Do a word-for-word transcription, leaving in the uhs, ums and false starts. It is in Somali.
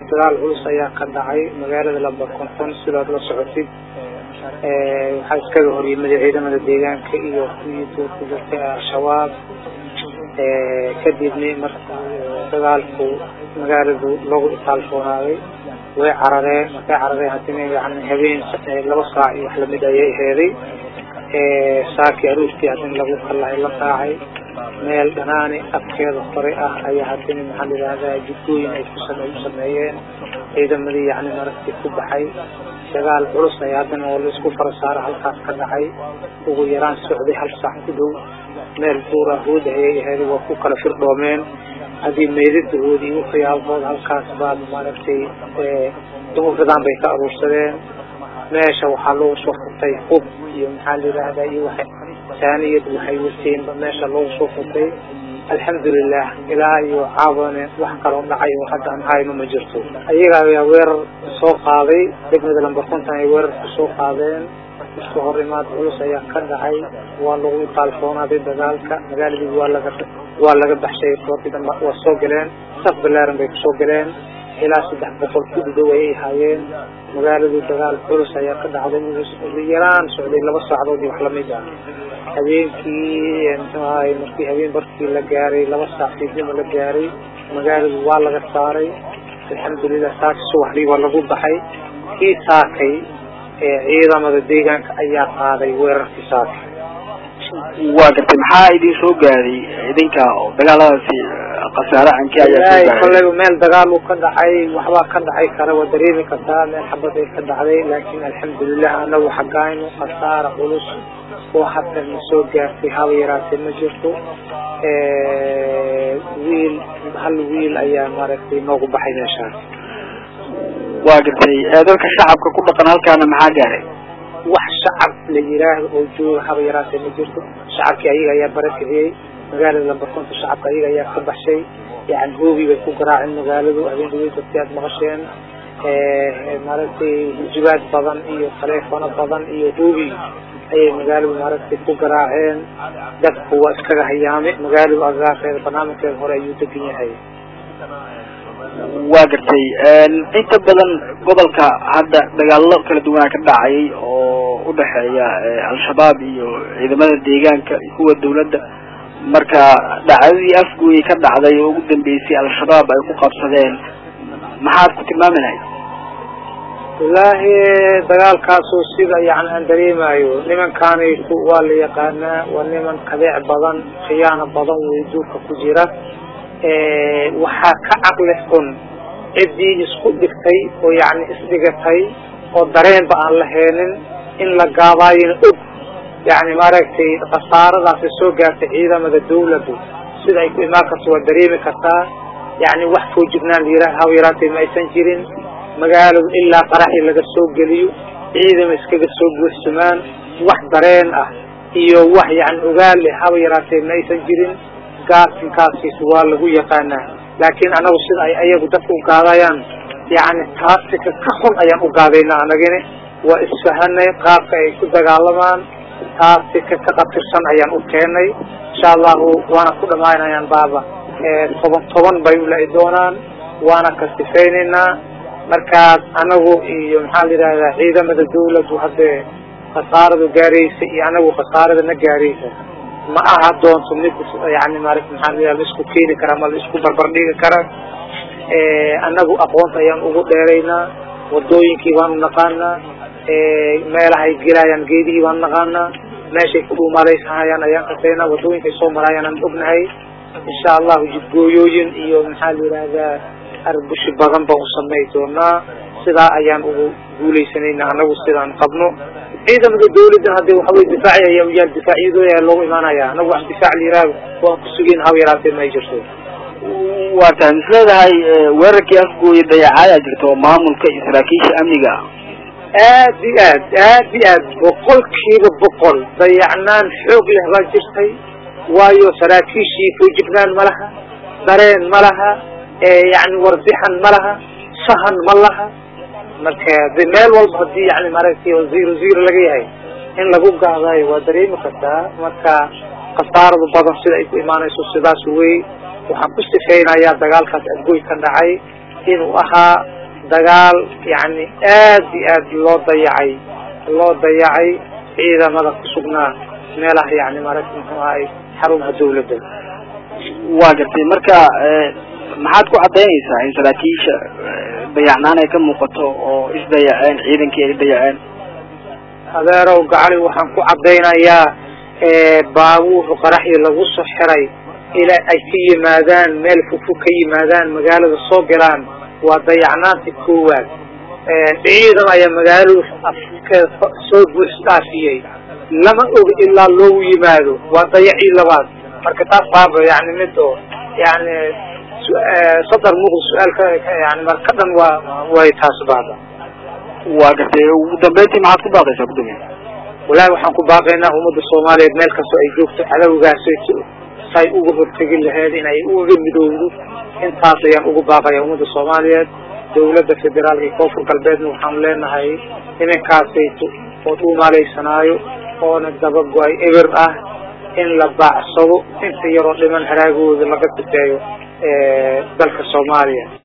dagaal culus ayaa ka dhacay magaalada laba konton sidaad la socotid waxaa iskaga hor yimid ciidamada deegaanka iyo kuwii duurka jirtay al-shabaab kadibna marka dagaalku magaaladu lagu itaalfoonaaday way carareen markay carareen hadina yani habeen laba saac iyo wax lamid ayay heeday saaki aroortii hadina lagu kalahay la raacay meel dhanaani afkeeda hore ah ayaa hadina maxaa la yidhahdaa jidooyin ay ku sameeyeen ciidamadii yani maragti ku baxay dagaal culus ayaa hadana oo la isku farasaaro halkaas ka dhacay ugu yaraan socday hal saac ku dhow meel duura hooda ayay ahayd waa ku kala firdhoomeen hadii meedadahoodii u khiyaalbood halkaas baad maaragtay dumarkadan bay ka aruursadeen meesha waxaa loogu soo furtay hub iyo maxaa la yidhahdaa iyo waxay ثانية وحيوسين بماشى الله صوفتي الحمد لله إلى يعاون وحكرهم لعي وحتى عن هاي مجرته أيها يا وير سوق هذه ابن ذلك بكون تاني وير سوق هذين الشهريات علوس أيها كذا هاي والله يطالفون هذه بذلك مقال لي ولا ولا قد حشي صوتي دم والسوق لين سقف اللارن بيك سوق لين إلى سدح بقول كل دوائي هايين مقال لي بذلك علوس أيها كذا هذين اليران سعودي لبص عضودي وحلمي جان habeenkii intaay markii habeen barkii la gaaray laba saac fiidnimo la gaaray magaalada waa laga saaray alxamdulillah saaki subaxdii waa lagu baxay kii saakay ee ciidamada deegaanka ayaa qaaday weerarkii saakay waa gartay maxaa idin soo gaaray idinka dagaaladaasi qasaare ankii ayaa soo gaaray kolay meel dagaal uu ka dhacay waxba ka dhacay kara waa dareemi kartaa meel xabad ay ka dhacday laakiin alxamdulillah anagu xaqayno qasaare culus وحتى المسوق في هاويرات المجرد ويل هل ويل أيام مرتي موقع بحين شهر واقتي هذاك الشعب كل قناة كان محاجري وح شعب لجيراه وجوه هاويرات المجرد شعب كأيها يا بركة مقال لما كنت شعب كأيها يا خبح شيء يعني هو بيكون قراء المقالد وأبين دويت وتيات مغشين مرتي جبات بضن إيو خليفة بضن إيو هوبي أي مقالب ماركتي كوكراعين دفق هو اسكاق هيامي مقالب أغاقين برنامج الهوري يوتبيني هاي واقرتي انت بدن قبلك هذا دقالله كلا دونا كدعي ودحيا الشباب إذا ماذا ديغان هو الدولة مركا دعوي أفقوي كدعي وقدم بيسي الشباب أي قابصدين محاد كنت ما من هاي والله دجال كاسو سيدا يعني أندري ما يو لمن كان يسوق واللي يقانا ولمن قبيع بدن خيانة بدن ويدوك كجيرة إيه وحاك عقلهم إدي يسقط بكتي ويعني إسدقتي ودرين بقى اللهين إن لقابين أب يعني ما رأيتي خسارة في السوق عيدا مدى الدولة سيدا يكون ما كسو الدريم كتا يعني وحفو جبنان ليرها ويراتي ما يسنجرين مقالوا إلا قرحي لغا السوق قليو إذا مسكك السوق والسمان واحد درين أه إيو واحد يعني أقال لي حويراتي ميسان جيرين قاسم كاسي سوال لغو يقانا لكن أنا وصد أي أيها قدفكم قاضيان يعني تاسك كخم أيام أقاضينا أنا جيني وإسفهاني قافة يكون دقالمان تاسك كقطرسان أيام أبكيني إن شاء الله وانا كل ماينا يان بابا طبان طبان بيولا إدونان وانا كستفينينا markaas anagu iyo maxaa la yiraahdaa ciidamada dawladdu hadda qasaarada gaaraysa iyo anagu qasaarada na gaaraysa ma aha doonto mid yani maarif maxaa la yiraahdaa isku keeni kara ma isku barbar dhigi kara ee anagu aqoonta ayaan ugu dheeraynaa wadooyinkii baan naqaanaa ee meelaha ay gelayaan geedihii baan naqaanaa meeshay ku dhuumalaysanayaan ayaan qasaynaa wadooyinkay soo marayaan aan ognahay insha Allah jidgooyooyin iyo maxaa la yiraahdaa أربش بغن بغصمي دونا سدا أيام قولي سنين أنا وسدا قبله إذا من الدولة هذه وحوي دفاعي يا ويا دفاعي ذو يا لو إيمانا يا أنا واحد دفاع لي راب وقصين هاوي راتين ما يجرسون وتنسل هاي ورك يفقو يضيع على جرتو معمول كإسراكيش أمنيجا آدي آد آدي آد وقل كيف بقول ضيعنا الحوق له راجستي وايو سراكيشي في جبنان ملها درين ملها يعني وردحا ملها شهن ملها مركا بمال والبهدي يعني مركي وزيرو زيرو لقيها إن لقوم قاضي ودريم كتا مركا قصار ببضن سيدا إيكو إيمان يسو سيدا سوي وحقست فينا يا دقال كات أقوي كان دعي إنو أها dagaal yani aad iyo aad loo dayacay loo dayacay ciidamada ku sugnaa meelaha yani maaragtay muxuu ahay xarumaha dawladda. waa gartay marka maxaad ku cadaynaysaa in saraakiisha dayacnaan ay ka muuqato oo isdayaceen ciidankii ay dayaceen? adeerow gacali waxaan ku cadaynayaa baabuur qaraxii lagu soo xiray ilaa ay ka yimaadaan meel fogfog ka yimaadaan magaalada soo galaan waa dayacnaantii koowaad. ciidan ayaa magaalada soo buux dhaafiyey lama og ilaa loogu yimaado waa dayacii labaad. marka taas baaba yani mid oo yani sadar muqd su-aalka yani marka dhan waa way taas baaba. waa gartay ugu dambeyntii maxaad ku baaqaysaa gudoomiye? wallaahi waxaan ku baaqaynaa ummadda Soomaaliyeed meel kastoo ay joogto cadawgaas say uga hortagi lahayd inay uga midowdo intaas ayaan ugu baaqayaa ummadda Soomaaliyeed. dawladda federaalka iyo koonfur galbeedna waxaan leenahay nimankaasayto oo dhuumaaleysanaayo oona dabago-ay eber ah in la baacsado inta yaroo dhiman haraagooda laga tuteeyo dalka Soomaaliya.